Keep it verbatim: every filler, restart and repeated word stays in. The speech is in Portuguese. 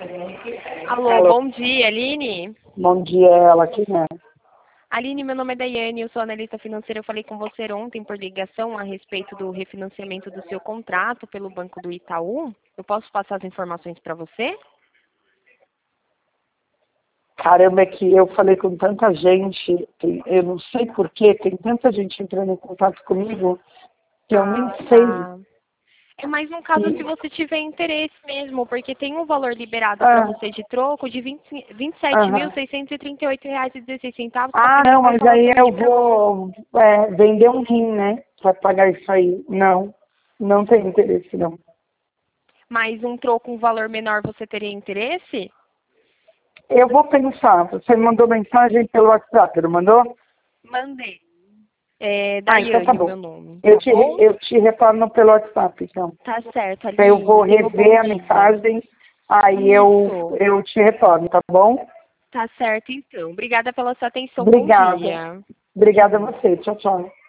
Alô, Alô, bom dia, Aline. bom dia, ela aqui, né? Aline, meu nome é Daiane, eu sou analista financeira. Eu falei com você ontem por ligação a respeito do refinanciamento do seu contrato pelo Banco do Itaú. Eu posso passar as informações para você? Caramba, é que eu falei com tanta gente, tem- eu não sei porquê, tem tanta gente entrando em contato comigo que eu nem Ah, sei. tá. É mais um caso se E, você tiver interesse mesmo, porque tem um valor liberado para ah, você de troco de vinte vinte e sete mil aham. seiscentos e trinta e oito reais e dezesseis centavos com a Ah, primeira não, mas parcela aí eu somente para você. vou é, vender um rim, né? Pra pagar isso aí. Não, não tem interesse, não. Mais um troco, um valor menor, você teria interesse? Eu vou pensar. Você mandou mensagem pelo WhatsApp, não mandou? Mandei. É Ah, então tá Daiane, o bom. meu nome, Eu tá te, bom? eu te retorno pelo WhatsApp, então. Tá certo, Eu vou Aline. Tenha um bom rever a dia. mensagem, aí eu, Isso. eu te retorno, tá bom? Tá certo, então. Obrigada pela sua atenção. Bom Obrigada. dia. Obrigada a você. Tchau, tchau.